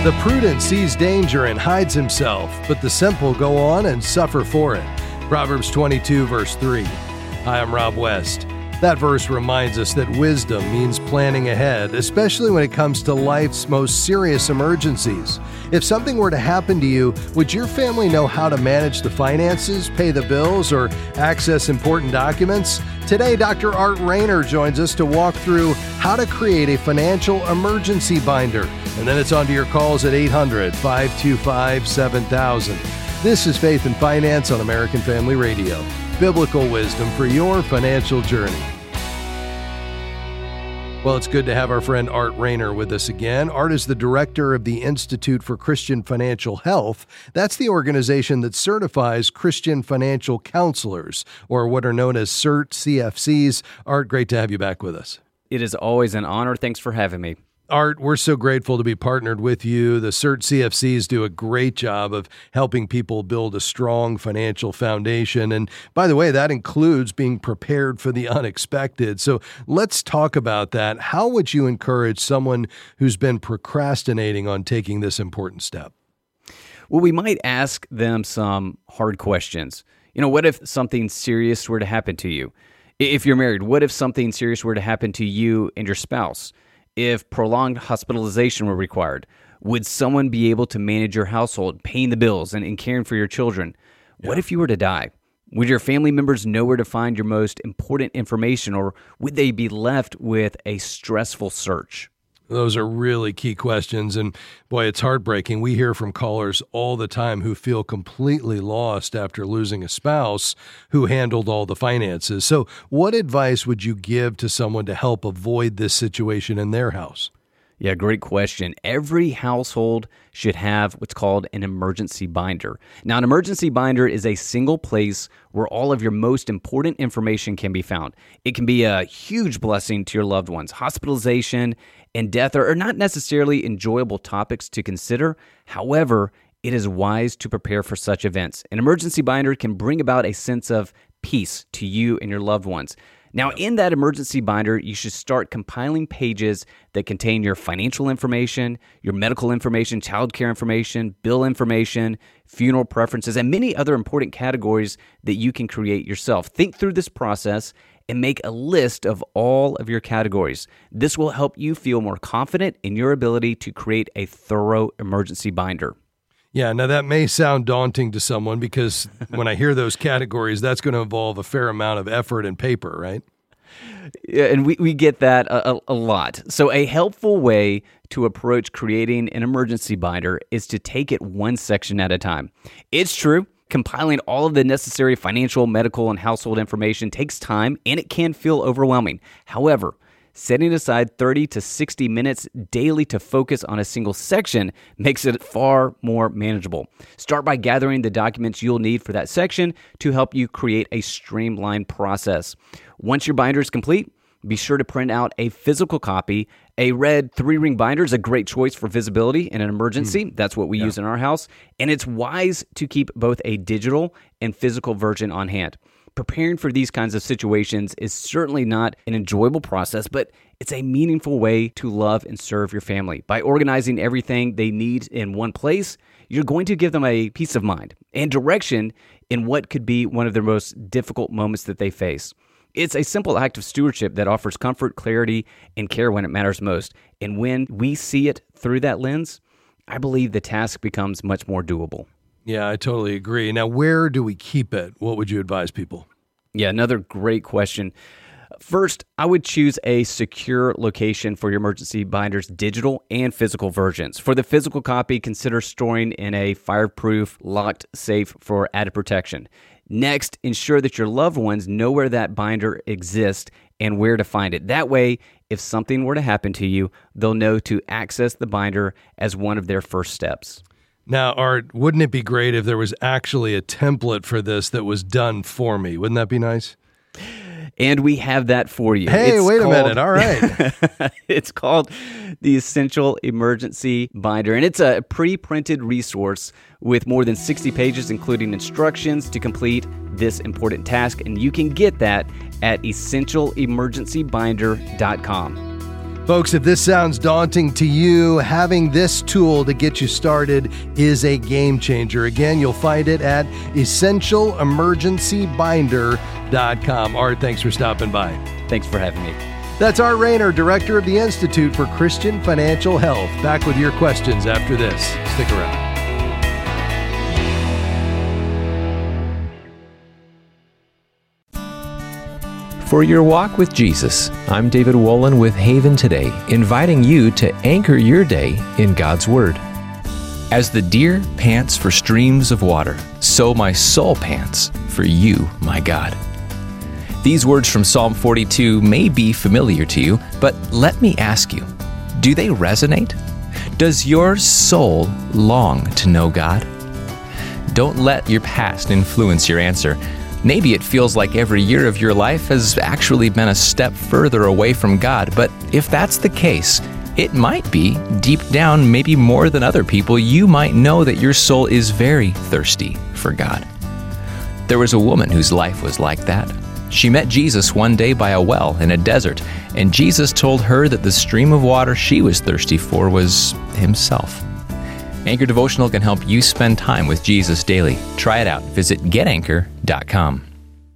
The prudent sees danger and hides himself, but the simple go on and suffer for it. Proverbs 22, verse 3. Hi, I'm Rob West. That verse reminds us that wisdom means planning ahead, especially when it comes to life's most serious emergencies. If something were to happen to you, would your family know how to manage the finances, pay the bills, or access important documents? Today, Dr. Art Rayner joins us to walk through how to create a financial emergency binder. And then it's on to your calls at 800-525-7000. This is Faith and Finance on American Family Radio. Biblical wisdom for your financial journey. Well, it's good to have our friend Art Rayner with us again. Art is the director of the Institute for Christian Financial Health. That's the organization that certifies Christian financial counselors, or what are known as CERT CFCs. Art, great to have you back with us. It is always an honor. Thanks for having me. Art, we're so grateful to be partnered with you. The CERT CFCs do a great job of helping people build a strong financial foundation. And by the way, that includes being prepared for the unexpected. So let's talk about that. How would you encourage someone who's been procrastinating on taking this important step? Well, we might ask them some hard questions. What if something serious were to happen to you? If you're married, what if something serious were to happen to you and your spouse? If prolonged hospitalization were required, would someone be able to manage your household, paying the bills and caring for your children? What if you were to die? Would your family members know where to find your most important information, or would they be left with a stressful search? Those are really key questions, and boy, it's heartbreaking. We hear from callers all the time who feel completely lost after losing a spouse who handled all the finances. So what advice would you give to someone to help avoid this situation in their house? Yeah, great question. Every household should have what's called an emergency binder. Now, an emergency binder is a single place where all of your most important information can be found. It can be a huge blessing to your loved ones. Hospitalization and death are not necessarily enjoyable topics to consider. However, it is wise to prepare for such events. An emergency binder can bring about a sense of peace to you and your loved ones. Now, in that emergency binder, you should start compiling pages that contain your financial information, your medical information, childcare information, bill information, funeral preferences, and many other important categories that you can create yourself. Think through this process and make a list of all of your categories. This will help you feel more confident in your ability to create a thorough emergency binder. Yeah, now that may sound daunting to someone because when I hear those categories, that's going to involve a fair amount of effort and paper, right? Yeah, and we get that a lot. So a helpful way to approach creating an emergency binder is to take it one section at a time. It's true, compiling all of the necessary financial, medical, and household information takes time, and it can feel overwhelming. However, setting aside 30 to 60 minutes daily to focus on a single section makes it far more manageable. Start by gathering the documents you'll need for that section to help you create a streamlined process. Once your binder is complete, be sure to print out a physical copy. A red 3-ring binder is a great choice for visibility in an emergency. That's what we use in our house. And it's wise to keep both a digital and physical version on hand. Preparing for these kinds of situations is certainly not an enjoyable process, but it's a meaningful way to love and serve your family. By organizing everything they need in one place, you're going to give them a peace of mind and direction in what could be one of their most difficult moments that they face. It's a simple act of stewardship that offers comfort, clarity, and care when it matters most. And when we see it through that lens, I believe the task becomes much more doable. Yeah, I totally agree. Now, where do we keep it? What would you advise people? Yeah, another great question. First, I would choose a secure location for your emergency binders, digital and physical versions. For the physical copy, consider storing in a fireproof, locked safe for added protection. Next, ensure that your loved ones know where that binder exists and where to find it. That way, if something were to happen to you, they'll know to access the binder as one of their first steps. Now, Art, wouldn't it be great if there was actually a template for this that was done for me? Wouldn't that be nice? And we have that for you. Hey, wait a minute. All right. It's called the Essential Emergency Binder, and it's a pre-printed resource with more than 60 pages, including instructions to complete this important task, and you can get that at essentialemergencybinder.com. Folks, if this sounds daunting to you, having this tool to get you started is a game changer. Again, you'll find it at essentialemergencybinder.com. Art, thanks for stopping by. Thanks for having me. That's Art Rayner, Director of the Institute for Christian Financial Health. Back with your questions after this. Stick around. For your walk with Jesus, I'm David Wolin with Haven Today, inviting you to anchor your day in God's Word. As the deer pants for streams of water, so my soul pants for you, my God. These words from Psalm 42 may be familiar to you, but let me ask you, do they resonate? Does your soul long to know God? Don't let your past influence your answer. Maybe it feels like every year of your life has actually been a step further away from God, but if that's the case, it might be, deep down, maybe more than other people, you might know that your soul is very thirsty for God. There was a woman whose life was like that. She met Jesus one day by a well in a desert, and Jesus told her that the stream of water she was thirsty for was Himself. Anchor Devotional can help you spend time with Jesus daily. Try it out. Visit getanchor.com.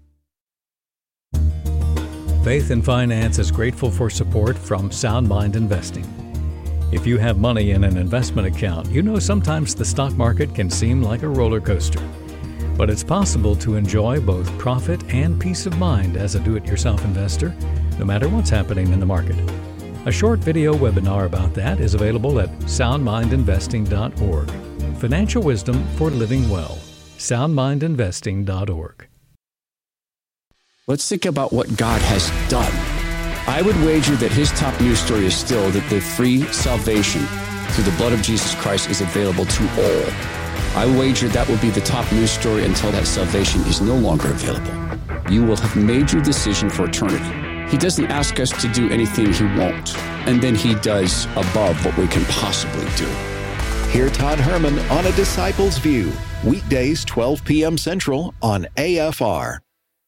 Faith and Finance is grateful for support from Sound Mind Investing. If you have money in an investment account, you know sometimes the stock market can seem like a roller coaster. But it's possible to enjoy both profit and peace of mind as a do-it-yourself investor, no matter what's happening in the market. A short video webinar about that is available at soundmindinvesting.org. Financial wisdom for living well. soundmindinvesting.org. Let's think about what God has done. I would wager that His top news story is still that the free salvation through the blood of Jesus Christ is available to all. I wager that will be the top news story until that salvation is no longer available. You will have made your decision for eternity. He doesn't ask us to do anything He won't, and then He does above what we can possibly do. Hear Todd Herman on A Disciple's View, weekdays 12 p.m. Central on AFR.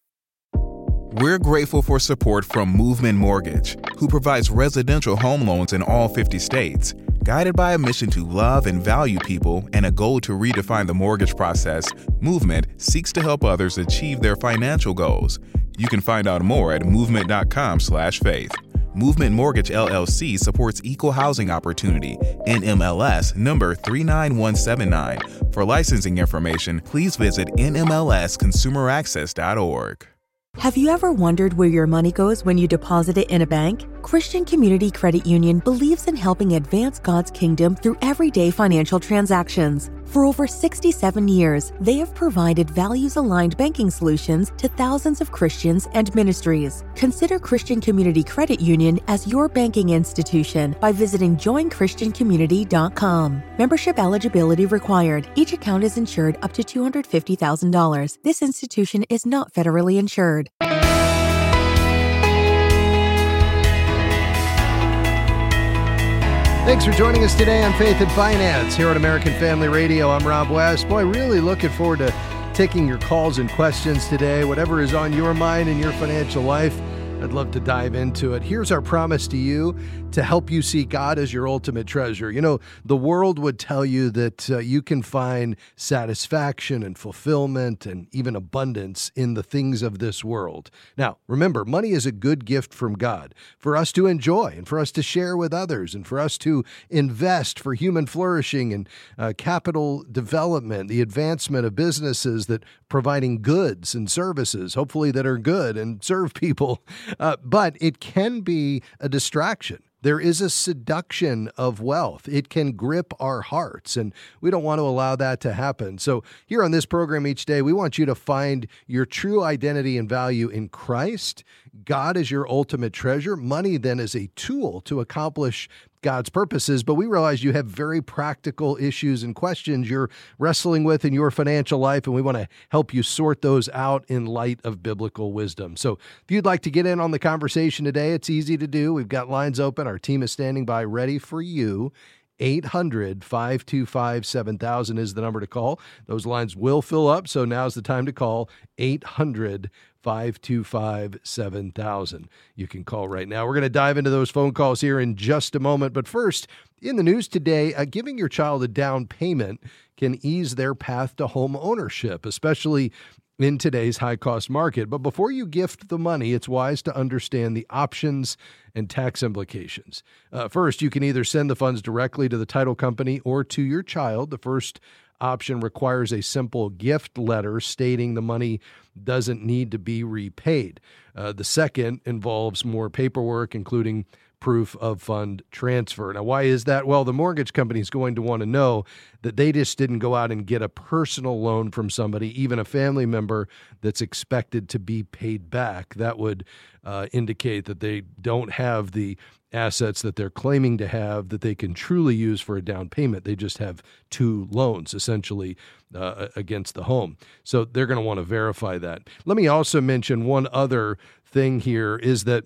We're grateful for support from Movement Mortgage, who provides residential home loans in all 50 states. Guided by a mission to love and value people and a goal to redefine the mortgage process, Movement seeks to help others achieve their financial goals. You can find out more at movement.com/faith. Movement Mortgage LLC supports equal housing opportunity, NMLS number 39179. For licensing information, please visit nmlsconsumeraccess.org. Have you ever wondered where your money goes when you deposit it in a bank? Christian Community Credit Union believes in helping advance God's kingdom through everyday financial transactions. For over 67 years, they have provided values-aligned banking solutions to thousands of Christians and ministries. Consider Christian Community Credit Union as your banking institution by visiting joinchristiancommunity.com. Membership eligibility required. Each account is insured up to $250,000. This institution is not federally insured. Thanks for joining us today on Faith and Finance here on American Family Radio. I'm Rob West. Boy, really looking forward to taking your calls and questions today. Whatever is on your mind in your financial life, I'd love to dive into it. Here's our promise to you to help you see God as your ultimate treasure. You know, the world would tell you that you can find satisfaction and fulfillment and even abundance in the things of this world. Now, remember, money is a good gift from God for us to enjoy and for us to share with others and for us to invest for human flourishing and capital development, the advancement of businesses that providing goods and services, hopefully that are good and serve people. But it can be a distraction. There is a seduction of wealth. It can grip our hearts, and we don't want to allow that to happen. So here on this program each day, we want you to find your true identity and value in Christ. God is your ultimate treasure. Money then is a tool to accomplish God's purposes, but we realize you have very practical issues and questions you're wrestling with in your financial life, and we want to help you sort those out in light of biblical wisdom. So if you'd like to get in on the conversation today, it's easy to do. We've got lines open. Our team is standing by ready for you. 800-525-7000 is the number to call. Those lines will fill up, so now's the time to call 800-525-7000. You can call right now. We're going to dive into those phone calls here in just a moment. But first, in the news today, giving your child a down payment can ease their path to home ownership, especially in today's high-cost market. But before you gift the money, it's wise to understand the options and tax implications. First, you can either send the funds directly to the title company or to your child. The first option requires a simple gift letter stating the money doesn't need to be repaid. The second involves more paperwork, including proof of fund transfer. Now, why is that? Well, the mortgage company is going to want to know that they just didn't go out and get a personal loan from somebody, even a family member that's expected to be paid back. That would indicate that they don't have the assets that they're claiming to have that they can truly use for a down payment. They just have two loans, essentially, against the home. So they're going to want to verify that. Let me also mention one other thing here is that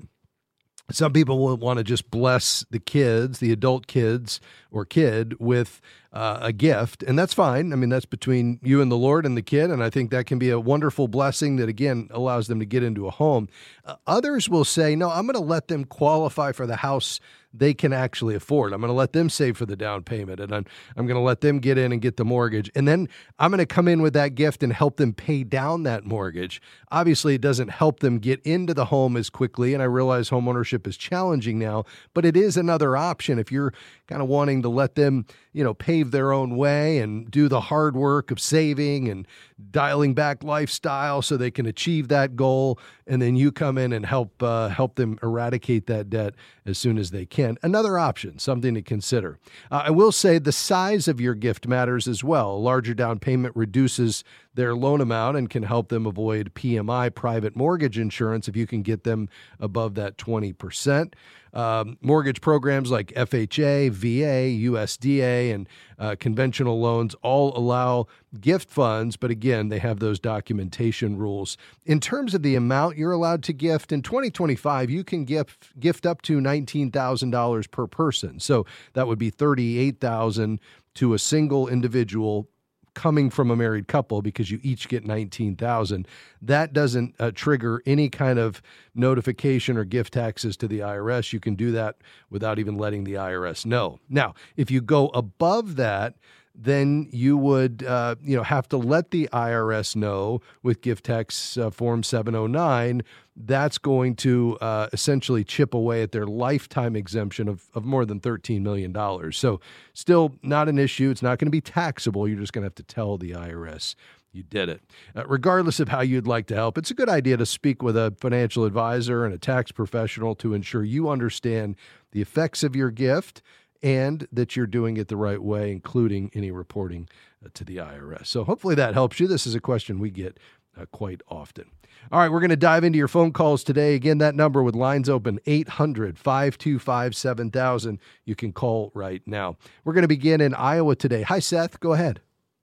some people will want to just bless the kids, the adult kids or kid, with a gift, and that's fine. I mean, that's between you and the Lord and the kid, and I think that can be a wonderful blessing that, again, allows them to get into a home. Others will say, no, I'm going to let them qualify for the house they can actually afford. I'm going to let them save for the down payment, and I'm going to let them get in and get the mortgage, and then I'm going to come in with that gift and help them pay down that mortgage. Obviously, it doesn't help them get into the home as quickly, and I realize homeownership is challenging now, but it is another option if you're kind of wanting to let them, pave their own way and do the hard work of saving and dialing back lifestyle so they can achieve that goal, and then you come in and help them eradicate that debt as soon as they can. Another option, something to consider. I will say the size of your gift matters as well. A larger down payment reduces their loan amount and can help them avoid PMI, private mortgage insurance, if you can get them above that 20%. Mortgage programs like FHA, VA, USDA, and conventional loans all allow gift funds, but again, they have those documentation rules. In terms of the amount you're allowed to gift, in 2025, you can gift up to $19,000 per person. So that would be $38,000 to a single individual coming from a married couple, because you each get $19,000. That doesn't trigger any kind of notification or gift taxes to the IRS. You can do that without even letting the IRS know. Now, if you go above that, then you would have to let the IRS know with gift tax form 709. That's going to essentially chip away at their lifetime exemption of more than $13 million. So still not an issue. It's not going to be taxable. You're just going to have to tell the IRS you did it. Regardless of how you'd like to help, it's a good idea to speak with a financial advisor and a tax professional to ensure you understand the effects of your gift and that you're doing it the right way, including any reporting to the IRS. So hopefully that helps you. This is a question we get quite often. All right, we're going to dive into your phone calls today. Again, that number with lines open, 800-525-7000. You can call right now. We're going to begin in Iowa today. Hi, Seth. Go ahead.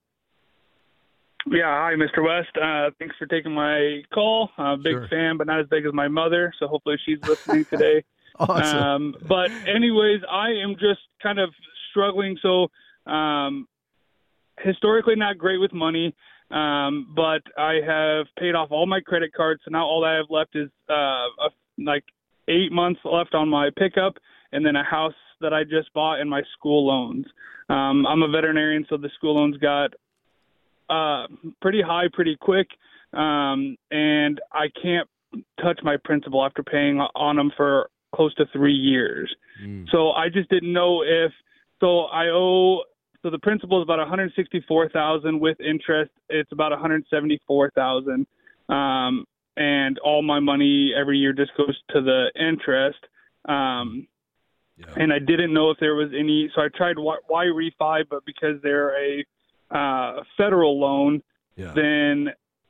Yeah, hi, Mr. West. Thanks for taking my call. Big fan, but not as big as my mother, so hopefully she's listening today. Awesome. But anyways, I am just kind of struggling. So historically not great with money, but I have paid off all my credit cards. So now all I have left is like 8 months left on my pickup, and then a house that I just bought and my school loans. I'm a veterinarian, so the school loans got pretty high pretty quick, and I can't touch my principal after paying on them for close to 3 years. So I just didn't know so the principal is about $164,000 with interest. It's about $174,000. And all my money every year just goes to the interest. And I didn't know if there was any, so I tried Y Refi, but because they're a federal loan, then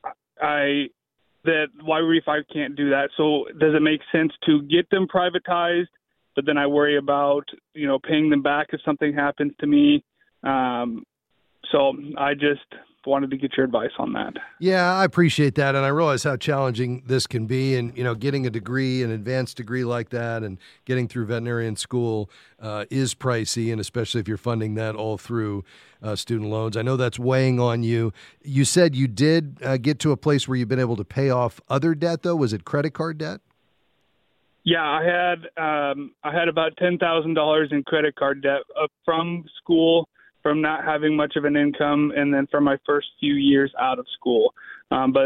that Y Refi can't do that. So does it make sense to get them privatized? But then I worry about, paying them back if something happens to me. So I just wanted to get your advice on that. Yeah, I appreciate that. And I realize how challenging this can be. And, getting a degree, an advanced degree like that, and getting through veterinarian school is pricey, and especially if you're funding that all through student loans. I know that's weighing on you. You said you did get to a place where you've been able to pay off other debt, though. Was it credit card debt? Yeah, I had about $10,000 in credit card debt from school, from not having much of an income, and then from my first few years out of school. God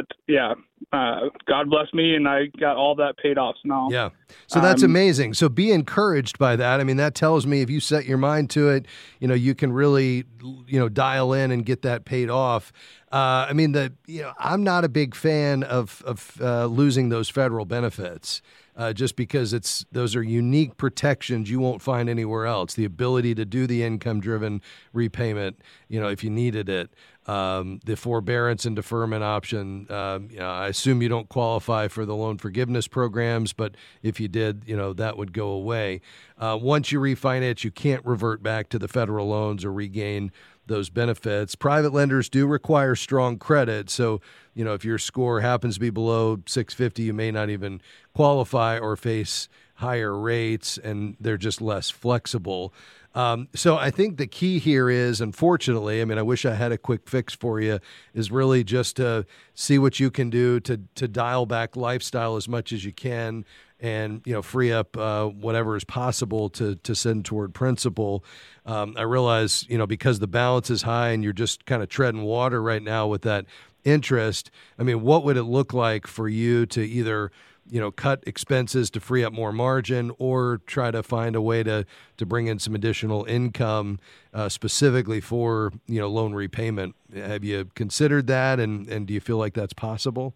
bless me, and I got all that paid off now. Yeah, so that's amazing. So be encouraged by that. I mean, that tells me if you set your mind to it, you can really, dial in and get that paid off. I'm not a big fan of losing those federal benefits. Just because those are unique protections you won't find anywhere else. The ability to do the income-driven repayment, if you needed it. The forbearance and deferment option, I assume you don't qualify for the loan forgiveness programs, but if you did, that would go away. Once you refinance, you can't revert back to the federal loans or regain those benefits. Private lenders do require strong credit. So, if your score happens to be below 650, you may not even qualify or face higher rates, and they're just less flexible. So I think the key here is, unfortunately, I wish I had a quick fix for you, is really just to see what you can do to dial back lifestyle as much as you can, and free up whatever is possible to send toward principal. I realize because the balance is high and you're just kind of treading water right now with that interest. What would it look like for you to either cut expenses to free up more margin, or try to find a way to bring in some additional income specifically for loan repayment? Have you considered that, and do you feel like that's possible?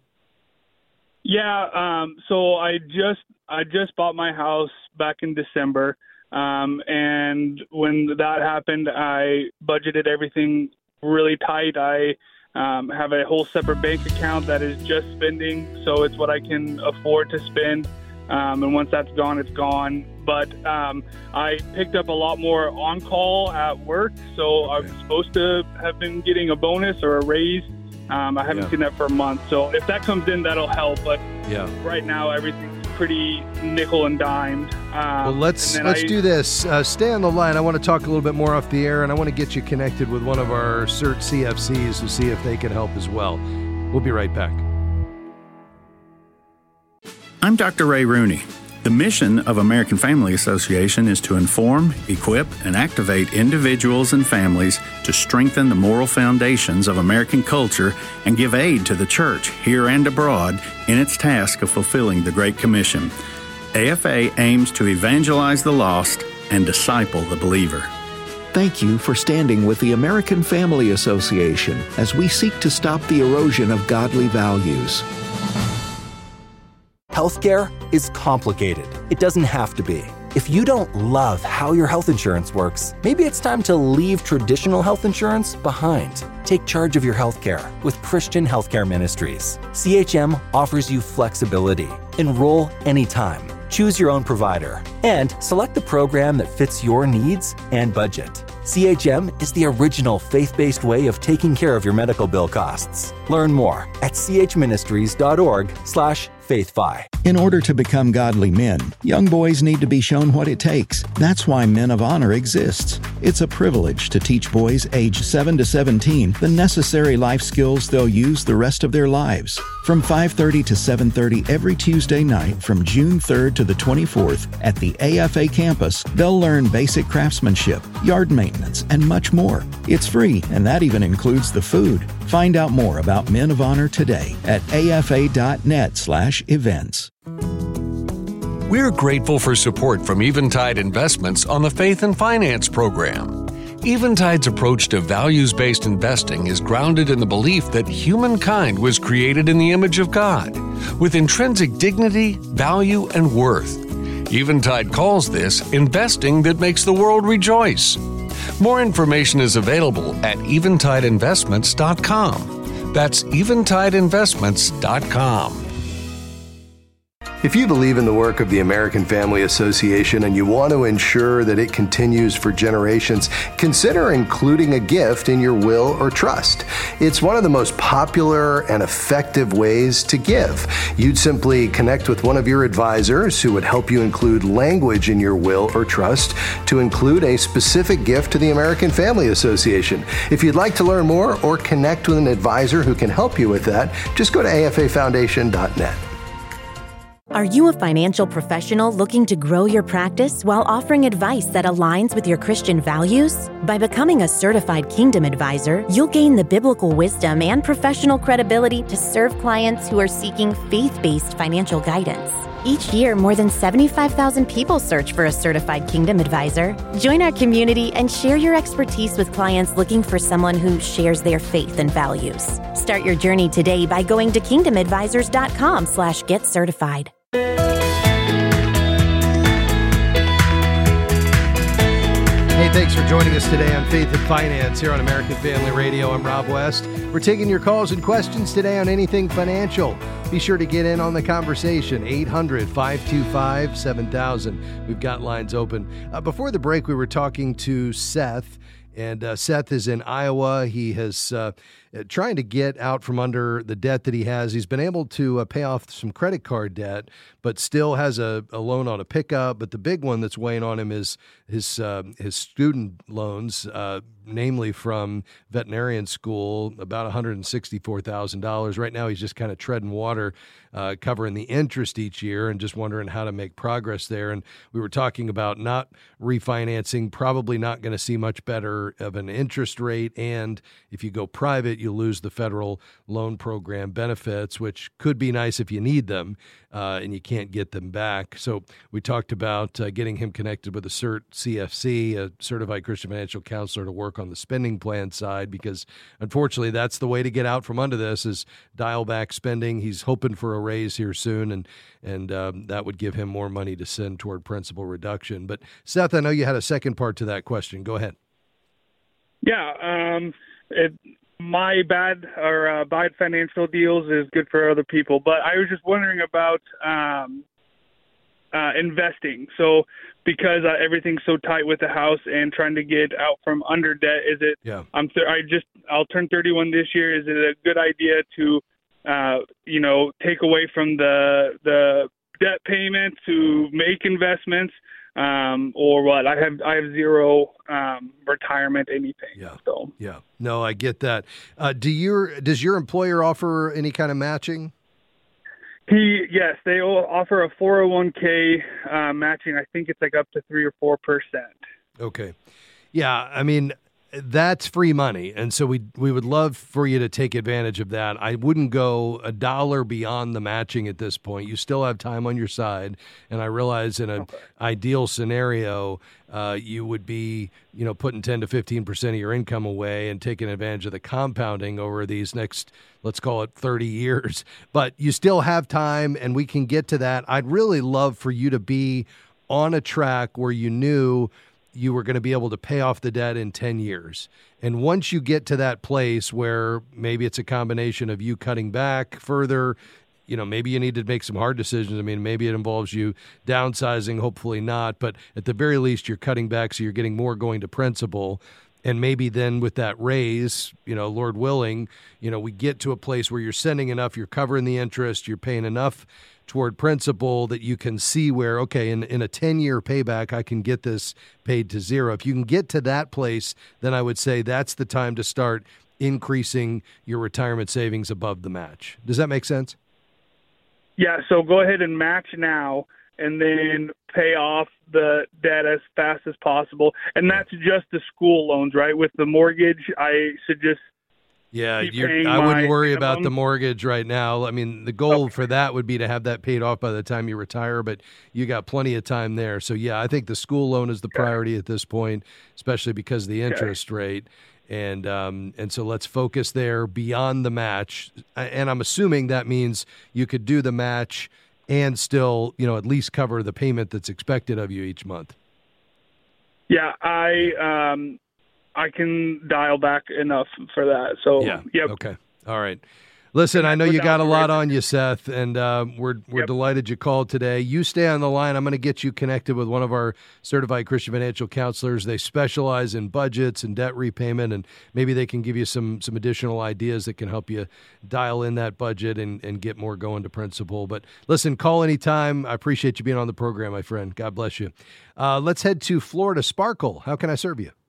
Yeah, so I just bought my house back in December, and when that happened, I budgeted everything really tight. I have a whole separate bank account that is just spending, so it's what I can afford to spend, and once that's gone, it's gone. But I picked up a lot more on-call at work, so I'm supposed to have been getting a bonus or a raise. I haven't seen that for a month, so if that comes in, that'll help. But right now, everything's pretty nickel and dimed. Well, let's do this. Stay on the line. I want to talk a little bit more off the air, and I want to get you connected with one of our CERT CFCs to see if they can help as well. We'll be right back. I'm Dr. Ray Rooney. The mission of American Family Association is to inform, equip, and activate individuals and families to strengthen the moral foundations of American culture and give aid to the church here and abroad in its task of fulfilling the Great Commission. AFA aims to evangelize the lost and disciple the believer. Thank you for standing with the American Family Association as we seek to stop the erosion of godly values. Healthcare is complicated. It doesn't have to be. If you don't love how your health insurance works, maybe it's time to leave traditional health insurance behind. Take charge of your healthcare with Christian Healthcare Ministries. CHM offers you flexibility. Enroll anytime. Choose your own provider. And select the program that fits your needs and budget. CHM is the original faith-based way of taking care of your medical bill costs. Learn more at chministries.org/faithfi. In order to become godly men, young boys need to be shown what it takes. That's why Men of Honor exists. It's a privilege to teach boys age 7 to 17 the necessary life skills they'll use the rest of their lives. From 5:30 to 7:30 every Tuesday night from June 3rd to the 24th at the AFA campus, they'll learn basic craftsmanship, yard maintenance, and much more. It's free, and that even includes the food. Find out more about Men of Honor today at afa.net/events. We're grateful for support from Eventide Investments on the Faith and Finance program. Eventide's approach to values-based investing is grounded in the belief that humankind was created in the image of God, with intrinsic dignity, value, and worth. Eventide calls this investing that makes the world rejoice. More information is available at eventideinvestments.com. That's eventideinvestments.com. If you believe in the work of the American Family Association and you want to ensure that it continues for generations, consider including a gift in your will or trust. It's one of the most popular and effective ways to give. You'd simply connect with one of your advisors who would help you include language in your will or trust to include a specific gift to the American Family Association. If you'd like to learn more or connect with an advisor who can help you with that, just go to afafoundation.net. Are you a financial professional looking to grow your practice while offering advice that aligns with your Christian values? By becoming a certified Kingdom advisor, you'll gain the biblical wisdom and professional credibility to serve clients who are seeking faith-based financial guidance. Each year, more than 75,000 people search for a certified Kingdom advisor. Join our community and share your expertise with clients looking for someone who shares their faith and values. Start your journey today by going to kingdomadvisors.com/getcertified. Hey, thanks for joining us today on Faith and Finance here on American Family Radio. I'm Rob West. We're taking your calls and questions today on anything financial. Be sure to get in on the conversation, 800-525-7000. We've got lines open. Before the break, we were talking to Seth, and Seth is in Iowa. He has trying to get out from under the debt that he has. He's been able to pay off some credit card debt, but still has a loan on a pickup. But the big one that's weighing on him is his student loans, namely from veterinarian school, about $164,000. Right now, he's just kind of treading water, covering the interest each year and just wondering how to make progress there. And we were talking about not refinancing, probably not going to see much better of an interest rate. And if you go private, you lose the federal loan program benefits, which could be nice if you need them, and you can't get them back. So we talked about getting him connected with a CERT CFC, a Certified Christian Financial Counselor, to work on the spending plan side, because unfortunately that's the way to get out from under this, is dial back spending. He's hoping for a raise here soon, and that would give him more money to send toward principal reduction. But Seth, I know you had a second part to that question. Go ahead. Yeah, my bad financial deals is good for other people, but I was just wondering about investing. So because everything's so tight with the house and trying to get out from under debt, is it? Yeah. I'll turn 31 this year. Is it a good idea to, take away from the debt payment to make investments? Or what? I have zero retirement anything. Yeah. So yeah. No, I get that. Does your employer offer any kind of matching? Yes, they offer a 401k matching. I think it's like up to 3 or 4%. Okay. Yeah, I mean, that's free money, and so we would love for you to take advantage of that. I wouldn't go a dollar beyond the matching at this point. You still have time on your side, and I realize in an ideal scenario, you would be, putting 10 to 15% of your income away and taking advantage of the compounding over these next, let's call it 30 years. But you still have time, and we can get to that. I'd really love for you to be on a track where you knew you were going to be able to pay off the debt in 10 years. And once you get to that place where maybe it's a combination of you cutting back further, maybe you need to make some hard decisions. I mean, maybe it involves you downsizing, hopefully not, but at the very least you're cutting back so you're getting more going to principal. And maybe then with that raise, Lord willing, we get to a place where you're sending enough, you're covering the interest, you're paying enough toward principal that you can see where, okay, in a 10-year payback, I can get this paid to zero. If you can get to that place, then I would say that's the time to start increasing your retirement savings above the match. Does that make sense? Yeah, so go ahead and match now and then pay off the debt as fast as possible. And that's just the school loans, right? With the mortgage, I should just I wouldn't worry about the mortgage right now. I mean, the goal for that would be to have that paid off by the time you retire, but you got plenty of time there. So, yeah, I think the school loan is the priority at this point, especially because of the interest rate. And so let's focus there beyond the match. And I'm assuming that means you could do the match and still, at least cover the payment that's expected of you each month. Yeah, I can dial back enough for that. So, yeah. Okay. All right. Listen, I know you got a lot on you, Seth, and we're delighted you called today. You stay on the line. I'm going to get you connected with one of our certified Christian financial counselors. They specialize in budgets and debt repayment, and maybe they can give you some additional ideas that can help you dial in that budget and get more going to principal. But listen, call anytime. I appreciate you being on the program, my friend. God bless you. Let's head to Florida. Sparkle, how can I serve you?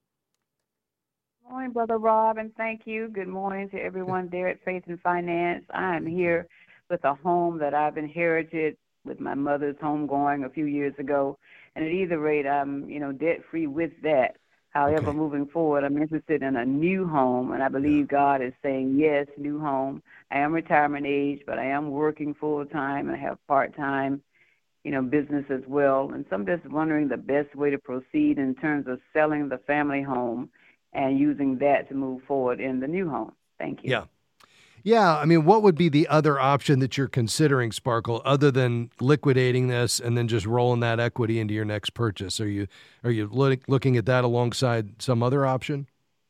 Good morning, Brother Rob, and thank you. Good morning to everyone there at Faith and Finance. I am here with a home that I've inherited with my mother's homegoing a few years ago, and at either rate, I'm debt-free with that. However, moving forward, I'm interested in a new home, and I believe God is saying, yes, new home. I am retirement age, but I am working full-time, and I have part-time, business as well. And so I'm just wondering the best way to proceed in terms of selling the family home and using that to move forward in the new home. Thank you. Yeah. I mean, what would be the other option that you're considering, Sparkle, other than liquidating this and then just rolling that equity into your next purchase? Are you looking at that alongside some other option?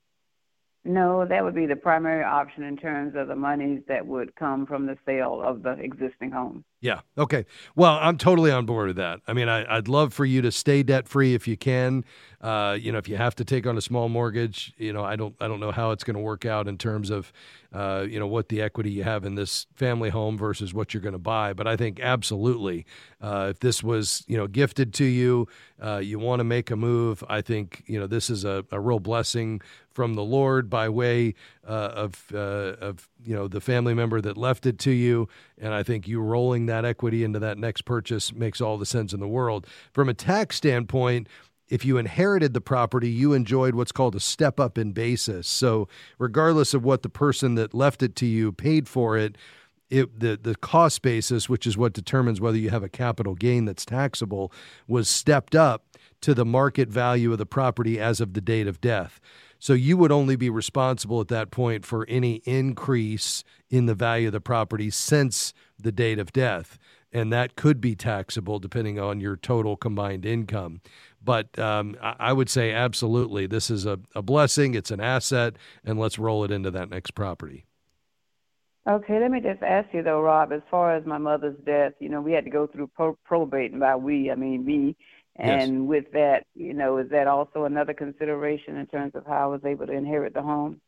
No, that would be the primary option in terms of the monies that would come from the sale of the existing home. Yeah. Okay. Well, I'm totally on board with that. I mean, I'd love for you to stay debt free if you can. If you have to take on a small mortgage, I don't know how it's going to work out in terms of, what the equity you have in this family home versus what you're going to buy. But I think absolutely, if this was, gifted to you, you want to make a move. I think, this is a real blessing from the Lord by way of the family member that left it to you. And I think you rolling that equity into that next purchase makes all the sense in the world. From a tax standpoint, if you inherited the property, you enjoyed what's called a step up in basis. So regardless of what the person that left it to you paid for it, the cost basis, which is what determines whether you have a capital gain that's taxable, was stepped up to the market value of the property as of the date of death. So you would only be responsible at that point for any increase in the value of the property since the date of death. And that could be taxable depending on your total combined income. But I would say absolutely, this is a blessing, it's an asset, and let's roll it into that next property. Okay, let me just ask you, though, Rob, as far as my mother's death, we had to go through probate, and by we, I mean me. And yes. With that, is that also another consideration in terms of how I was able to inherit the home?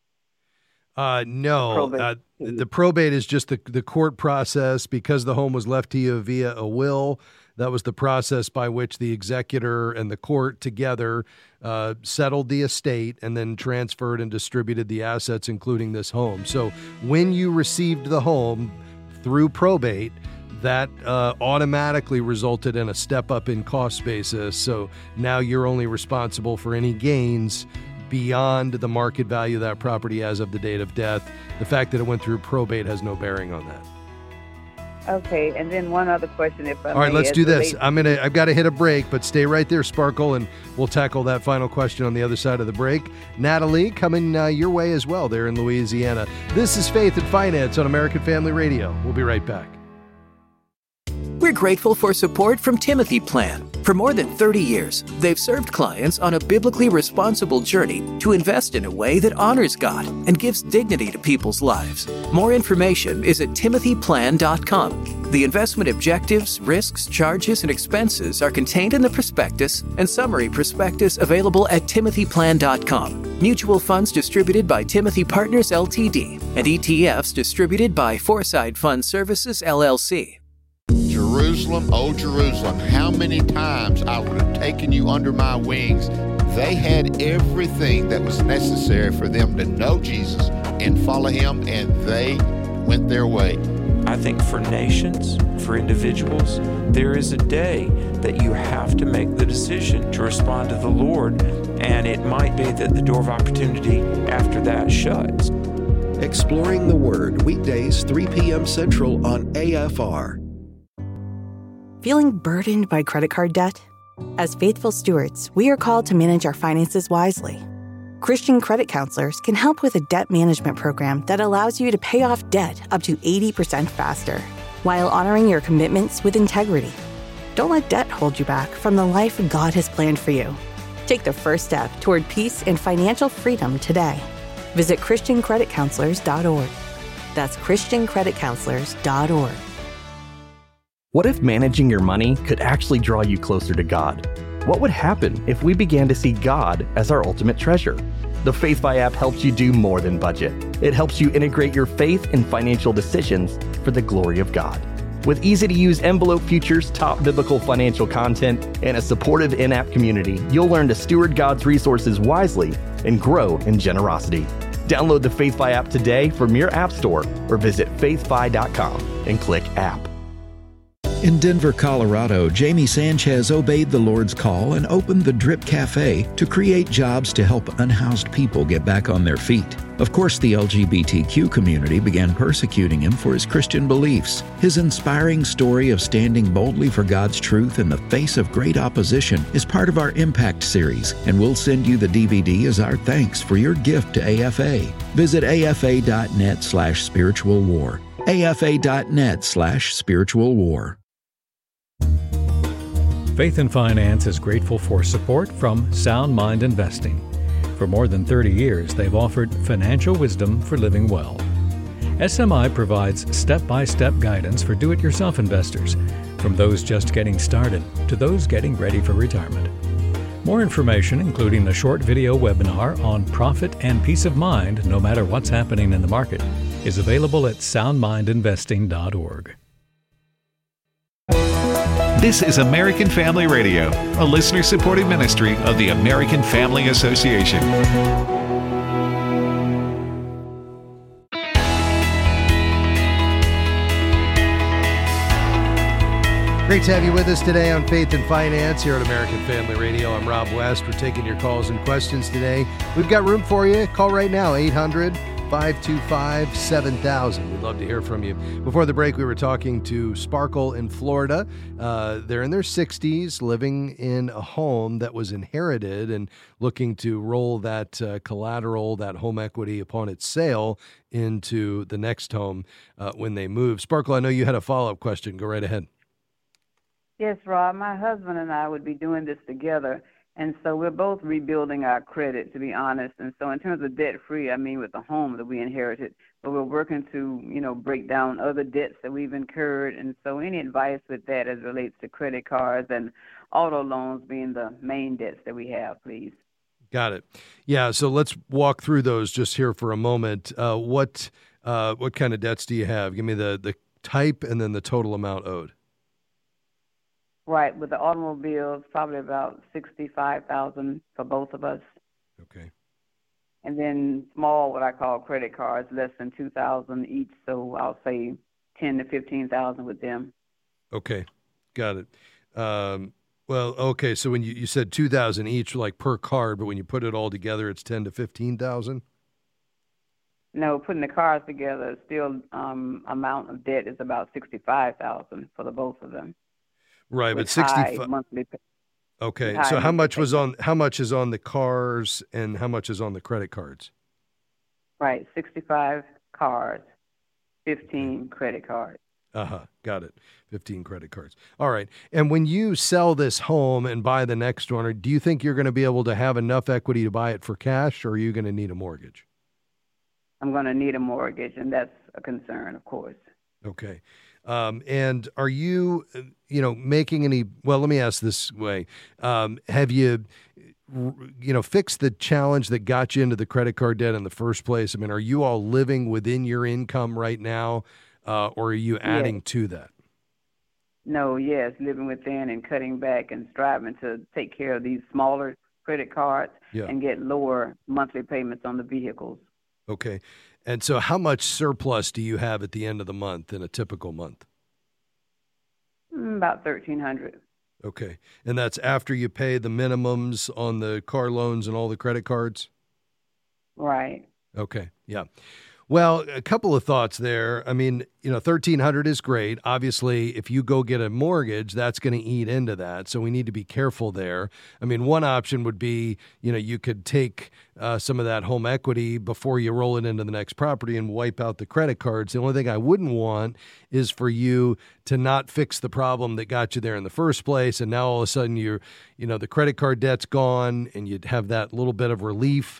No. The probate is just the court process because the home was left to you via a will. That was the process by which the executor and the court together settled the estate and then transferred and distributed the assets, including this home. So when you received the home through probate, that automatically resulted in a step up in cost basis. So now you're only responsible for any gains beyond the market value of that property as of the date of death. The fact that it went through probate has no bearing on that. Okay, and then one other question, if I may. All right, let's do this. I've got to hit a break, but stay right there, Sparkle, and we'll tackle that final question on the other side of the break. Natalie, coming your way as well there in Louisiana. This is Faith and Finance on American Family Radio. We'll be right back. We're grateful for support from Timothy Plan. For more than 30 years, they've served clients on a biblically responsible journey to invest in a way that honors God and gives dignity to people's lives. More information is at timothyplan.com. The investment objectives, risks, charges, and expenses are contained in the prospectus and summary prospectus available at timothyplan.com. Mutual funds distributed by Timothy Partners Ltd. and ETFs distributed by Foresight Fund Services LLC. Jerusalem, oh Jerusalem, how many times I would have taken you under my wings. They had everything that was necessary for them to know Jesus and follow him, and they went their way. I think for nations, for individuals, there is a day that you have to make the decision to respond to the Lord, and it might be that the door of opportunity after that shuts. Exploring the Word, weekdays 3 p.m. Central on AFR. Feeling burdened by credit card debt? As faithful stewards, we are called to manage our finances wisely. Christian credit counselors can help with a debt management program that allows you to pay off debt up to 80% faster, while honoring your commitments with integrity. Don't let debt hold you back from the life God has planned for you. Take the first step toward peace and financial freedom today. Visit ChristianCreditCounselors.org. That's ChristianCreditCounselors.org. What if managing your money could actually draw you closer to God? What would happen if we began to see God as our ultimate treasure? The FaithFi app helps you do more than budget. It helps you integrate your faith and financial decisions for the glory of God. With easy-to-use envelope features, top biblical financial content, and a supportive in-app community, you'll learn to steward God's resources wisely and grow in generosity. Download the FaithFi app today from your app store or visit faithfi.com and click app. In Denver, Colorado, Jamie Sanchez obeyed the Lord's call and opened the Drip Cafe to create jobs to help unhoused people get back on their feet. Of course, the LGBTQ community began persecuting him for his Christian beliefs. His inspiring story of standing boldly for God's truth in the face of great opposition is part of our Impact series, and we'll send you the DVD as our thanks for your gift to AFA. Visit afa.net/spiritual war. afa.net/spiritual war. Faith and Finance is grateful for support from Sound Mind Investing. For more than 30 years, they've offered financial wisdom for living well. SMI provides step-by-step guidance for do-it-yourself investors, from those just getting started to those getting ready for retirement. More information, including a short video webinar on profit and peace of mind no matter what's happening in the market, is available at soundmindinvesting.org. This is American Family Radio, a listener-supported ministry of the American Family Association. Great to have you with us today on Faith and Finance here at American Family Radio. I'm Rob West. We're taking your calls and questions today. We've got room for you. Call right now, 800-525-7000. We'd love to hear from you. Before the break, we were talking to Sparkle in Florida. They're in their 60s, living in a home that was inherited and looking to roll that collateral, that home equity upon its sale into the next home when they move. Sparkle, I know you had a follow-up question. Go right ahead. Yes, Rob, my husband and I would be doing this together, and so we're both rebuilding our credit, to be honest. And so in terms of debt-free, I mean with the home that we inherited, but we're working to, break down other debts that we've incurred. And so any advice with that as it relates to credit cards and auto loans being the main debts that we have, please. Got it. Yeah, so let's walk through those just here for a moment. What kind of debts do you have? Give me the type and then the total amount owed. Right, with the automobiles, probably about $65,000 for both of us. Okay. And then small, what I call credit cards, less than $2,000 each. So I'll say $10,000 to $15,000 with them. Okay, got it. Okay. So when you said $2,000 each, like per card, but when you put it all together, it's $10,000 to $15,000. No, putting the cards together, still amount of debt is about $65,000 for the both of them. Right, but 65 monthly. Okay, so how much is on the cars and how much is on the credit cards? Right, 65 cards, 15 credit cards. Got it. 15 credit cards. All right. And when you sell this home and buy the next one, do you think you're going to be able to have enough equity to buy it for cash, or are you going to need a mortgage? I'm going to need a mortgage, and that's a concern, of course. Okay. And are you, making any, well, let me ask this way. Have you, fixed the challenge that got you into the credit card debt in the first place? I mean, are you all living within your income right now, or are you adding to that? No, yes, living within and cutting back and striving to take care of these smaller credit cards and get lower monthly payments on the vehicles. Okay. And so how much surplus do you have at the end of the month in a typical month? About $1,300. Okay. And that's after you pay the minimums on the car loans and all the credit cards? Right. Okay. Yeah. Well, a couple of thoughts there. I mean, $1,300 is great. Obviously, if you go get a mortgage, that's going to eat into that. So we need to be careful there. I mean, one option would be, you could take some of that home equity before you roll it into the next property and wipe out the credit cards. The only thing I wouldn't want is for you to not fix the problem that got you there in the first place. And now all of a sudden the credit card debt's gone and you'd have that little bit of relief.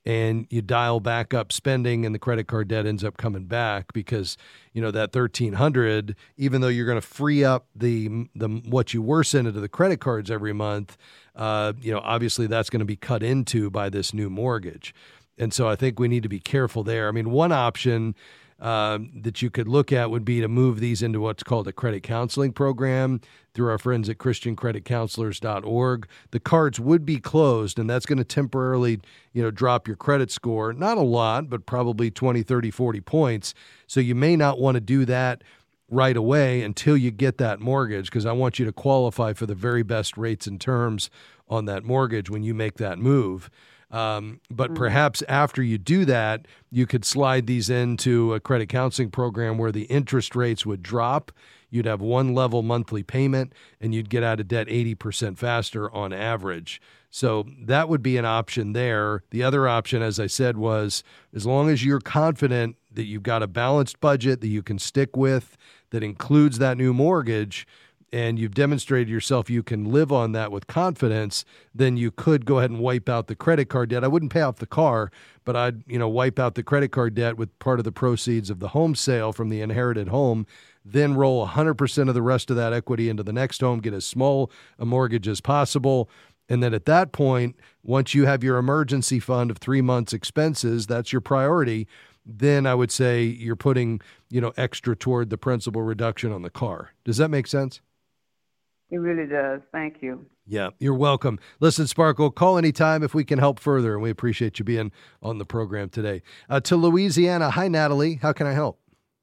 and you dial back up spending and the credit card debt ends up coming back because, that $1,300, even though you're going to free up the what you were sending to the credit cards every month, obviously that's going to be cut into by this new mortgage. And so I think we need to be careful there. I mean, one option that you could look at would be to move these into what's called a credit counseling program through our friends at ChristianCreditCounselors.org. The cards would be closed, and that's going to temporarily, drop your credit score. Not a lot, but probably 20, 30, 40 points. So you may not want to do that right away until you get that mortgage, because I want you to qualify for the very best rates and terms on that mortgage when you make that move. But perhaps after you do that, you could slide these into a credit counseling program where the interest rates would drop. You'd have one level monthly payment, and you'd get out of debt 80% faster on average. So that would be an option there. The other option, as I said, was as long as you're confident that you've got a balanced budget that you can stick with that includes that new mortgage, and you've demonstrated yourself you can live on that with confidence, then you could go ahead and wipe out the credit card debt. I wouldn't pay off the car, but I'd, wipe out the credit card debt with part of the proceeds of the home sale from the inherited home, then roll 100% of the rest of that equity into the next home, get as small a mortgage as possible. And then at that point, once you have your emergency fund of 3 months expenses, that's your priority, then I would say you're putting, extra toward the principal reduction on the car. Does that make sense? It really does. Thank you. Yeah, you're welcome. Listen, Sparkle, call anytime if we can help further, and we appreciate you being on the program today. To Louisiana. Hi, Natalie. How can I help?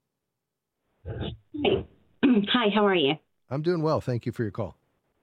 Hi, how are you? I'm doing well. Thank you for your call.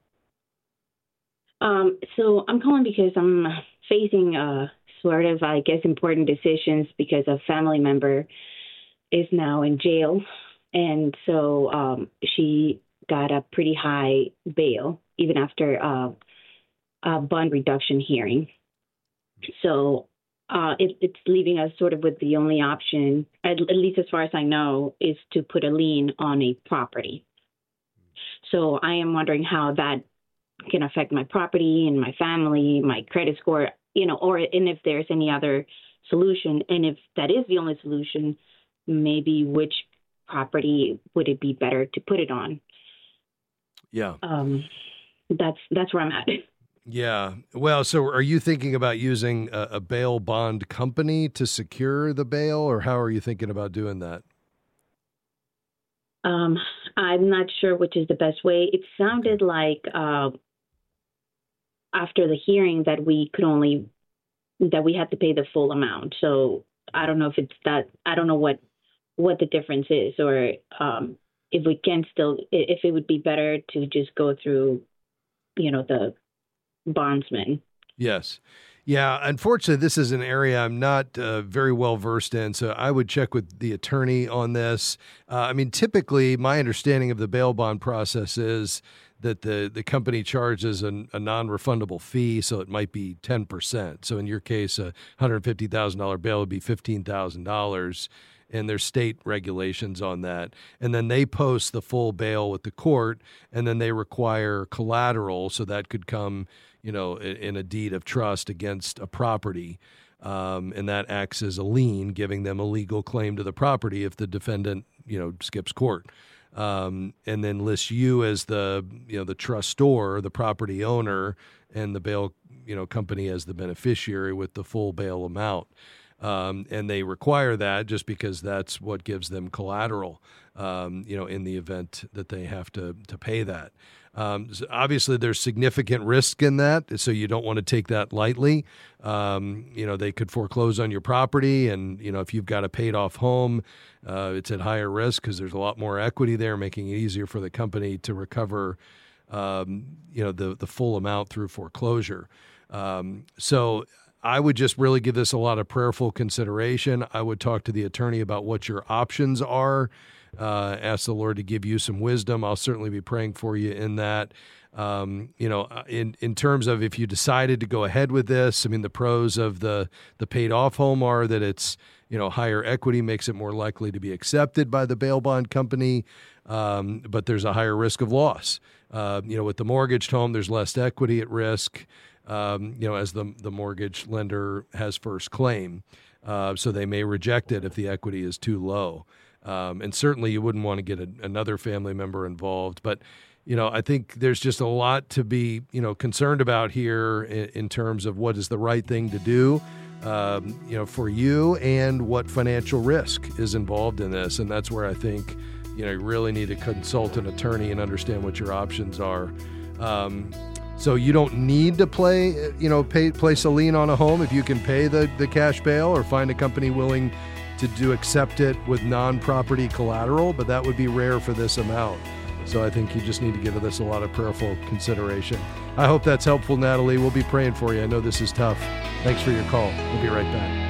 So I'm calling because I'm facing sort of, important decisions because a family member is now in jail. And so she got a pretty high bail, even after a bond reduction hearing. So it's leaving us sort of with the only option, at least as far as I know, is to put a lien on a property. So I am wondering how that can affect my property and my family, my credit score, and if there's any other solution. And if that is the only solution, maybe which property would it be better to put it on? Yeah. That's where I'm at. Yeah. Well, so are you thinking about using a bail bond company to secure the bail, or how are you thinking about doing that? I'm not sure which is the best way. It sounded like after the hearing that we had to pay the full amount. So I don't know if it's that. I don't know what the difference is, or if we can still, if it would be better to just go through, the bondsman. Yes. Yeah. Unfortunately, this is an area I'm not very well versed in, so I would check with the attorney on this. Typically, my understanding of the bail bond process is that the company charges a non-refundable fee, so it might be 10%. So in your case, a $150,000 bail would be $15,000. And there's state regulations on that. And then they post the full bail with the court, and then they require collateral, so that could come, in a deed of trust against a property. And that acts as a lien, giving them a legal claim to the property if the defendant, skips court. And then lists you as the trustor, the property owner, and the bail, company as the beneficiary with the full bail amount. And they require that just because that's what gives them collateral, in the event that they have to pay that. So obviously, there's significant risk in that, so you don't want to take that lightly. They could foreclose on your property, and, if you've got a paid-off home, it's at higher risk because there's a lot more equity there, making it easier for the company to recover, the full amount through foreclosure. So I would just really give this a lot of prayerful consideration. I would talk to the attorney about what your options are. Ask the Lord to give you some wisdom. I'll certainly be praying for you in that. In terms of if you decided to go ahead with this, the pros of the paid off home are that it's, higher equity makes it more likely to be accepted by the bail bond company. But there's a higher risk of loss. With the mortgaged home, there's less equity at risk. as the mortgage lender has first claim. So they may reject it if the equity is too low. And certainly you wouldn't want to get another family member involved. But, I think there's just a lot to be, concerned about here in terms of what is the right thing to do, for you, and what financial risk is involved in this. And that's where I think, you really need to consult an attorney and understand what your options are. So you don't need to place a lien on a home if you can pay the cash bail or find a company willing to accept it with non-property collateral, but that would be rare for this amount. So I think you just need to give this a lot of prayerful consideration. I hope that's helpful, Natalie. We'll be praying for you. I know this is tough. Thanks for your call. We'll be right back.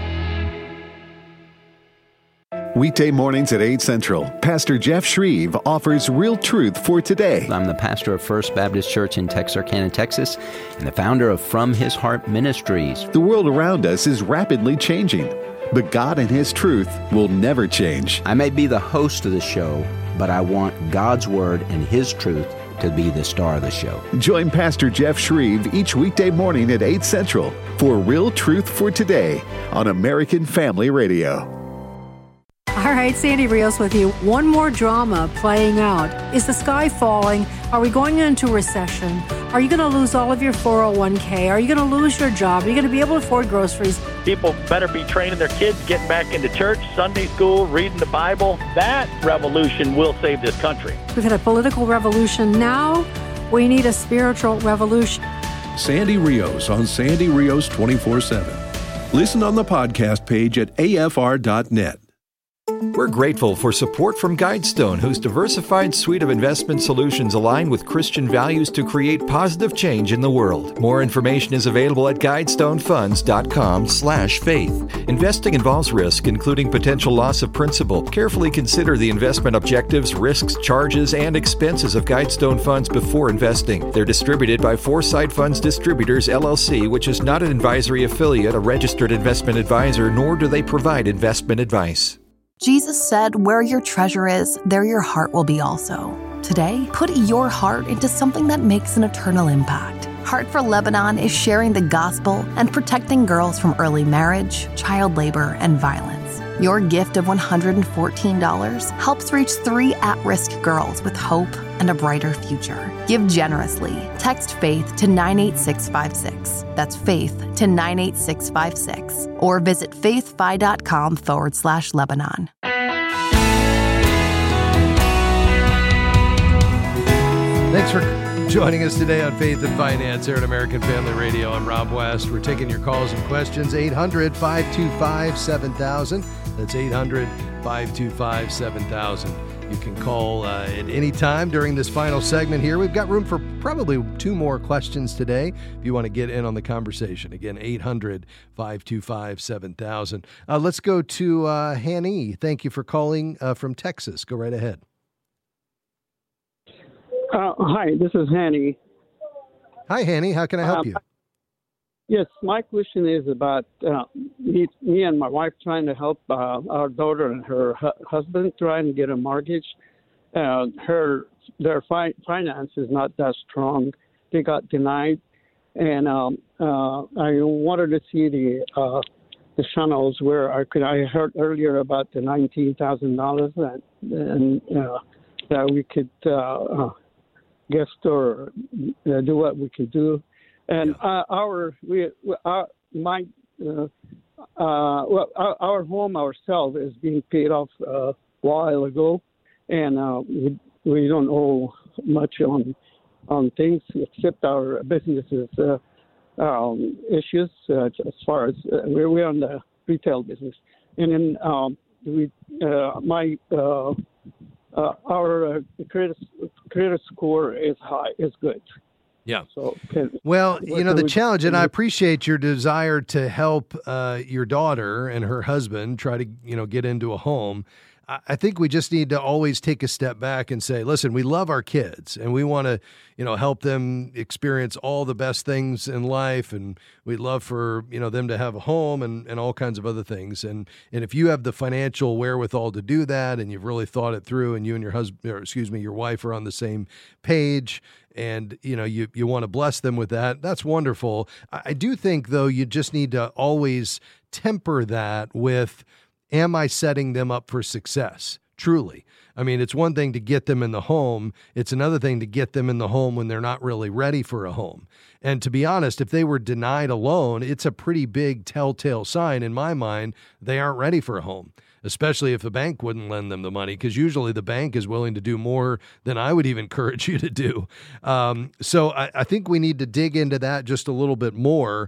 Weekday mornings at 8 Central, Pastor Jeff Shreve offers real truth for today. I'm the pastor of First Baptist Church in Texarkana, Texas, and the founder of From His Heart Ministries. The world around us is rapidly changing, but God and His truth will never change. I may be the host of the show, but I want God's Word and His truth to be the star of the show. Join Pastor Jeff Shreve each weekday morning at 8 Central for Real Truth for Today on American Family Radio. All right, Sandy Rios with you. One more drama playing out. Is the sky falling? Are we going into recession? Are you going to lose all of your 401k? Are you going to lose your job? Are you going to be able to afford groceries? People better be training their kids, getting back into church, Sunday school, reading the Bible. That revolution will save this country. We've had a political revolution. Now we need a spiritual revolution. Sandy Rios on Sandy Rios 24/7. Listen on the podcast page at afr.net. We're grateful for support from Guidestone, whose diversified suite of investment solutions align with Christian values to create positive change in the world. More information is available at guidestonefunds.com/faith. Investing involves risk, including potential loss of principal. Carefully consider the investment objectives, risks, charges, and expenses of Guidestone Funds before investing. They're distributed by Foresight Funds Distributors, LLC, which is not an advisory affiliate, a registered investment advisor, nor do they provide investment advice. Jesus said, "Where your treasure is, there your heart will be also." Today, put your heart into something that makes an eternal impact. Heart for Lebanon is sharing the gospel and protecting girls from early marriage, child labor, and violence. Your gift of $114 helps reach 3 at-risk girls with hope and a brighter future. Give generously. Text FAITH to 98656. That's FAITH to 98656. Or visit faithfi.com/Lebanon. Thanks for joining us today on Faith and Finance here at American Family Radio. I'm Rob West. We're taking your calls and questions. 800-525-7000. That's 800-525-7000. You can call at any time during this final segment here. We've got room for probably 2 more questions today if you want to get in on the conversation. Again, 800-525-7000. Let's go to Hanny. Thank you for calling from Texas. Go right ahead. Hi, this is Hanny. Hi, Hanny. How can I help you? Yes, my question is about me and my wife trying to help our daughter and her husband trying to get a mortgage. Their finance is not that strong. They got denied, and I wanted to see the channels where I heard earlier about the $19,000 that we could guest or do what we could do. And our home ourselves is being paid off a while ago, and we don't owe much on things except our businesses issues as far as we're on the retail business. And then our credit score is high, is good. Yeah. So, the challenge, and I appreciate your desire to help your daughter and her husband try to, get into a home. I think we just need to always take a step back and say, listen, we love our kids and we want to, help them experience all the best things in life. And we'd love for, them to have a home and all kinds of other things. And if you have the financial wherewithal to do that and you've really thought it through and you and your wife are on the same page and, you want to bless them with that, that's wonderful. I do think, though, you just need to always temper that with, am I setting them up for success? Truly. I mean, it's one thing to get them in the home. It's another thing to get them in the home when they're not really ready for a home. And to be honest, if they were denied a loan, it's a pretty big telltale sign in my mind they aren't ready for a home, especially if the bank wouldn't lend them the money, because usually the bank is willing to do more than I would even encourage you to do. So I think we need to dig into that just a little bit more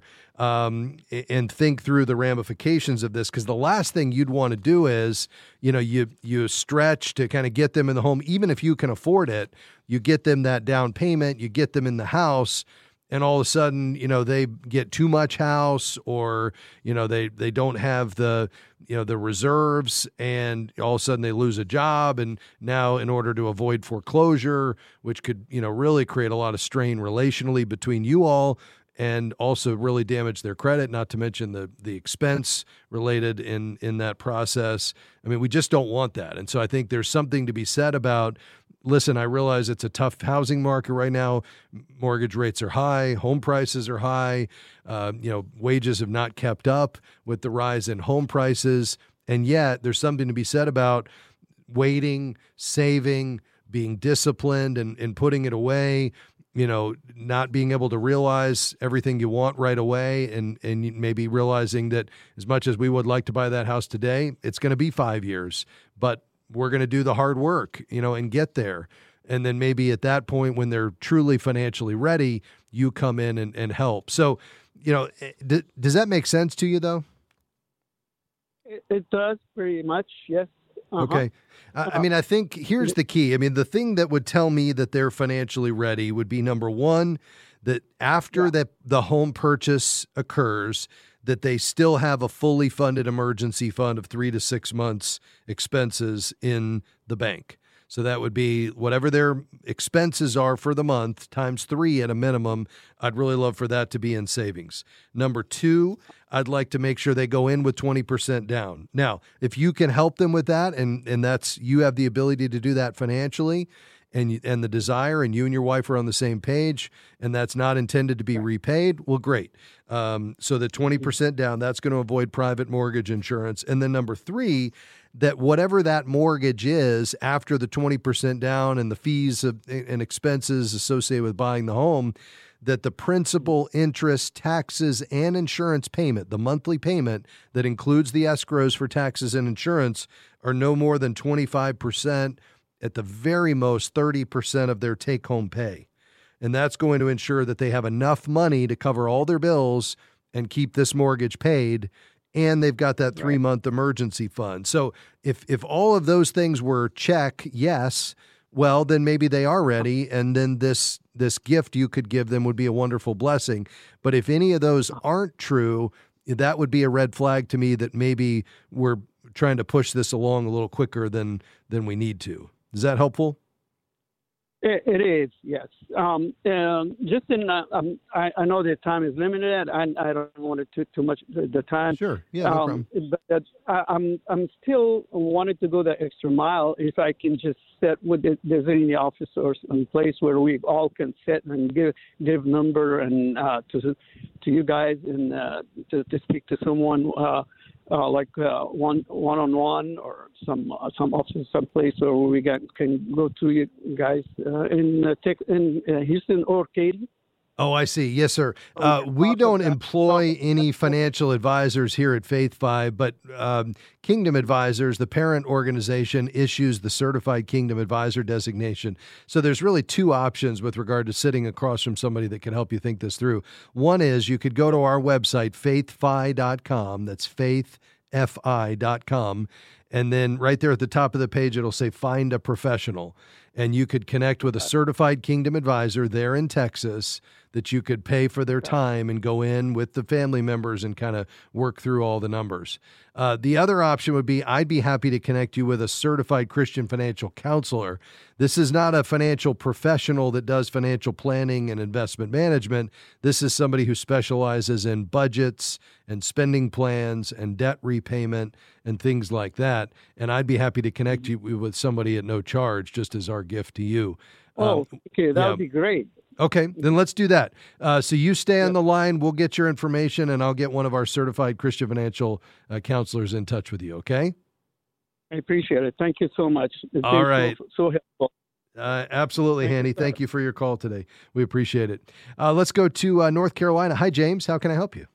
and think through the ramifications of this, because the last thing you'd want to do is, you stretch to kind of get them in the home, even if you can afford it. You get them that down payment, you get them in the house, and all of a sudden, they get too much house, or, they don't have the reserves, and all of a sudden they lose a job. And now, in order to avoid foreclosure, which could, really create a lot of strain relationally between you all, and also really damage their credit, not to mention the expense related in that process. I mean, we just don't want that. And so I think there's something to be said about, listen, I realize it's a tough housing market right now. Mortgage rates are high. Home prices are high. Wages have not kept up with the rise in home prices. And yet there's something to be said about waiting, saving, being disciplined and putting it away, not being able to realize everything you want right away, and maybe realizing that as much as we would like to buy that house today, it's going to be 5 years, but we're going to do the hard work, and get there. And then maybe at that point, when they're truly financially ready, you come in and help. So, does that make sense to you, though? It does pretty much, yes. Uh-huh. Okay. I mean, I think here's the key. I mean, the thing that would tell me that they're financially ready would be, number one, that after the home purchase occurs, that they still have a fully funded emergency fund of 3 to 6 months expenses in the bank. So that would be whatever their expenses are for the month times 3 at a minimum. I'd really love for that to be in savings. Number 2, I'd like to make sure they go in with 20% down. Now, if you can help them with that, and that's, you have the ability to do that financially, and the desire, and you and your wife are on the same page, and that's not intended to be repaid, well, great. So the 20% down, that's going to avoid private mortgage insurance. And then number 3, that whatever that mortgage is after the 20% down and the fees and expenses associated with buying the home, that the principal, interest, taxes, and insurance payment, the monthly payment that includes the escrows for taxes and insurance, are no more than 25%, at the very most 30% of their take-home pay. And that's going to ensure that they have enough money to cover all their bills and keep this mortgage paid, and they've got that 3-month emergency fund. So if all of those things were check, yes, well, then maybe they are ready, and then this gift you could give them would be a wonderful blessing. But if any of those aren't true, that would be a red flag to me that maybe we're trying to push this along a little quicker than we need to. Is that helpful? It is, yes. Just in, I know the time is limited, and I don't want to take too much the time. Sure, yeah, no problem. But I'm still wanting to go the extra mile. If I can just sit with there's any office or some place where we all can sit and give number and to you guys and to speak to someone. Like one-on-one, or some office, some place where we can go to you guys in Houston or Katy. Oh, I see. Yes, sir. We don't employ any financial advisors here at Faith 5, but Kingdom Advisors, the parent organization, issues the Certified Kingdom Advisor designation. So there's really 2 options with regard to sitting across from somebody that can help you think this through. One is you could go to our website, faithfi.com. That's faithfi.com. And then right there at the top of the page, it'll say Find a Professional. and you could connect with a certified Kingdom advisor there in Texas that you could pay for their time and go in with the family members and kind of work through all the numbers. The other option would be I'd be happy to connect you with a certified Christian financial counselor. This is not a financial professional that does financial planning and investment management. This is somebody who specializes in budgets and spending plans and debt repayment and things like that. And I'd be happy to connect you with somebody at no charge, just as our gift to you. Okay, that would be great. Okay, then let's do that. So you stay on the line. We'll get your information, and I'll get one of our certified Christian financial counselors in touch with you, okay? I appreciate it. Thank you so much. It's All right. So helpful. Absolutely, Hanny. Thank you for your call today. We appreciate it. Let's go to North Carolina. Hi, James. How can I help you?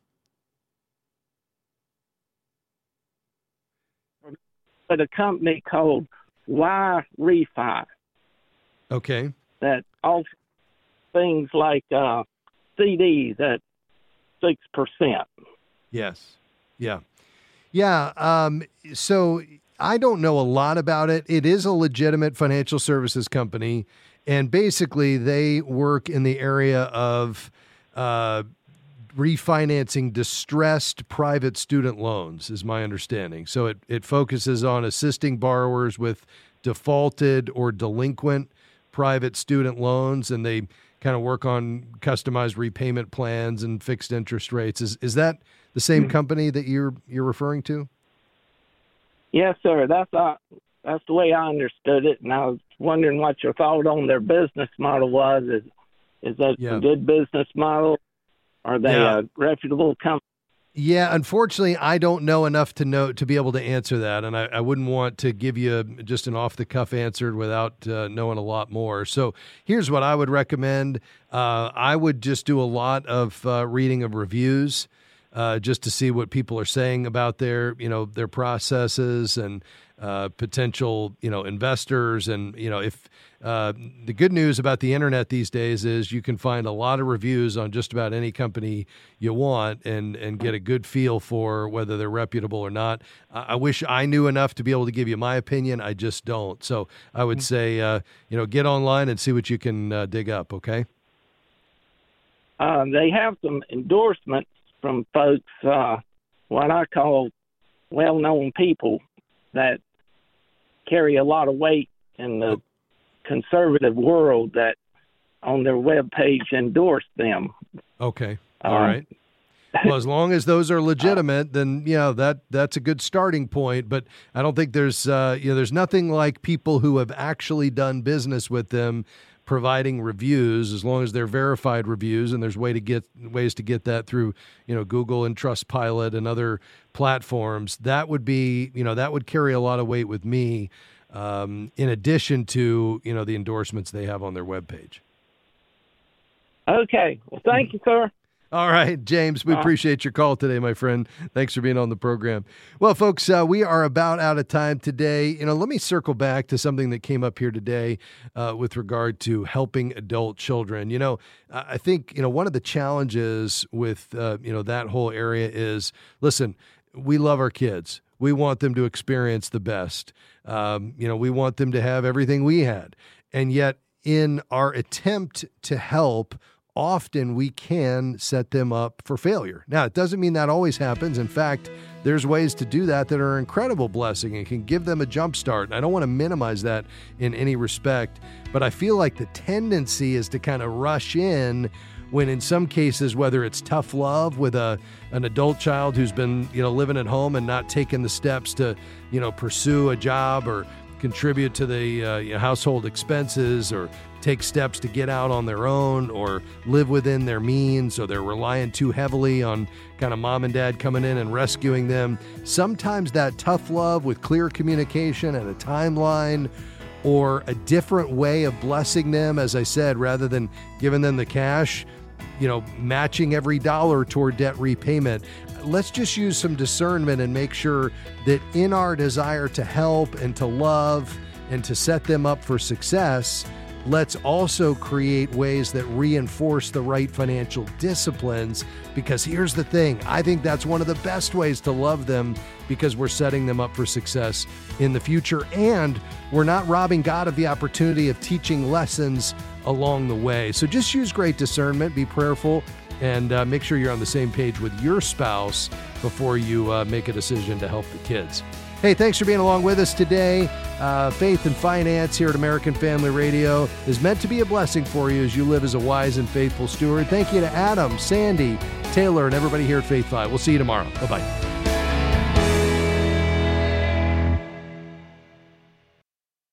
At a company called Y Refi. Okay. That offers things like CDs at 6%. Yes. Yeah. Yeah. So I don't know a lot about it. It is a legitimate financial services company, and basically they work in the area of refinancing distressed private student loans, is my understanding. So it focuses on assisting borrowers with defaulted or delinquent private student loans, and they kind of work on customized repayment plans and fixed interest rates. Is that the same company that you're referring to? Yes, sir. That's the way I understood it, and I was wondering what your thought on their business model was. Is that a good business model? Are they a reputable company? Yeah, unfortunately, I don't know enough to be able to answer that, and I wouldn't want to give you just an off-the-cuff answer without knowing a lot more. So here's what I would recommend. I would just do a lot of reading of reviews, just to see what people are saying about their processes and potential, investors. And, if the good news about the internet these days is you can find a lot of reviews on just about any company you want and get a good feel for whether they're reputable or not. I wish I knew enough to be able to give you my opinion. I just don't. So I would say, get online and see what you can dig up. Okay. They have some endorsements from folks, what I call well-known people that carry a lot of weight in the conservative world that on their webpage endorse them. Okay. All right. Well, as long as those are legitimate, then that's a good starting point. But I don't think there's nothing like people who have actually done business with them providing reviews, as long as they're verified reviews, and there's ways to get that through Google and Trustpilot and other platforms. That would be that would carry a lot of weight with me. In addition to the endorsements they have on their webpage. Okay. Well, thank you, sir. All right, James, we appreciate your call today, my friend. Thanks for being on the program. Well, folks, we are about out of time today. Let me circle back to something that came up here today with regard to helping adult children. I think, one of the challenges with, that whole area is, listen, we love our kids. We want them to experience the best. We want them to have everything we had. And yet, in our attempt to help, often we can set them up for failure. Now, it doesn't mean that always happens. In fact, there's ways to do that are an incredible blessing and can give them a jump start. And I don't want to minimize that in any respect, but I feel like the tendency is to kind of rush in when in some cases, whether it's tough love with an adult child who's been, living at home and not taking the steps to, pursue a job or contribute to the household expenses or take steps to get out on their own or live within their means, or they're relying too heavily on kind of mom and dad coming in and rescuing them. Sometimes that tough love with clear communication and a timeline or a different way of blessing them, as I said, rather than giving them the cash, matching every dollar toward debt repayment. Let's just use some discernment and make sure that in our desire to help and to love and to set them up for success, let's also create ways that reinforce the right financial disciplines, because here's the thing. I think that's one of the best ways to love them, because we're setting them up for success in the future, and we're not robbing God of the opportunity of teaching lessons along the way. So just use great discernment, be prayerful, and make sure you're on the same page with your spouse before you make a decision to help the kids. Hey, thanks for being along with us today. Faith and Finance here at American Family Radio is meant to be a blessing for you as you live as a wise and faithful steward. Thank you to Adam, Sandy, Taylor, and everybody here at Faith 5. We'll see you tomorrow. Bye-bye.